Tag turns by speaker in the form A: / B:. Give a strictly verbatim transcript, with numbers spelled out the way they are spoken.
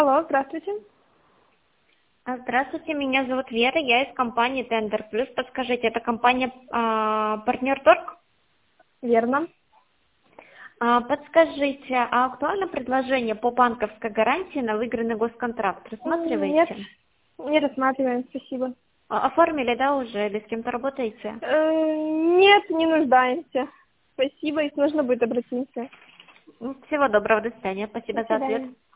A: Алло, здравствуйте.
B: А, Здравствуйте, меня зовут Вера, я из компании Tender Плюс. Подскажите, это компания а, Партнер Торг?
A: Верно.
B: А, Подскажите, а актуально предложение по банковской гарантии на выигранный госконтракт?
A: М, Нет,
B: Рассматриваете?
A: не рассматриваем, спасибо.
B: А, Оформили, да, уже? Или с кем-то работаете?
A: Э, Нет, не нуждаемся. Спасибо, если нужно будет, обратимся.
B: Ну, Всего доброго, до свидания.
A: До
B: Спасибо за ответ.
A: свидания.